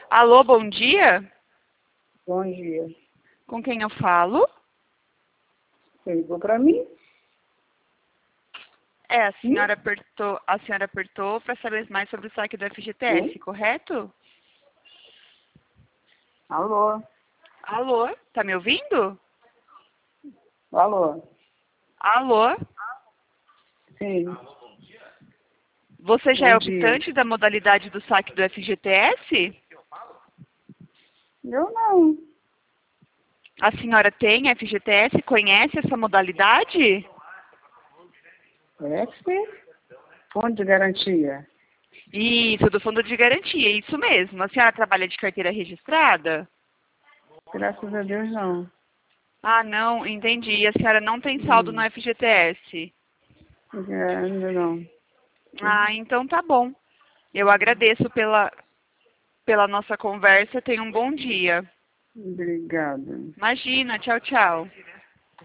Alô, bom dia? Bom dia. Com quem eu falo? Você ligou para mim? A senhora apertou para saber mais sobre o saque do FGTS, correto? Alô? Alô, tá me ouvindo? Alô? Alô, Sim. você já é Bom dia. optante da modalidade do saque do FGTS? Eu não. A senhora tem FGTS? Conhece essa modalidade? É sim. Fundo de garantia. Isso, do Fundo de Garantia, isso mesmo. A senhora trabalha de carteira registrada? Graças a Deus, não. Ah, não, entendi. A senhora não tem saldo no FGTS? Ainda não. Ah, então tá bom. Eu agradeço pela nossa conversa. Tenha um bom dia. Obrigada. Imagina, tchau, tchau.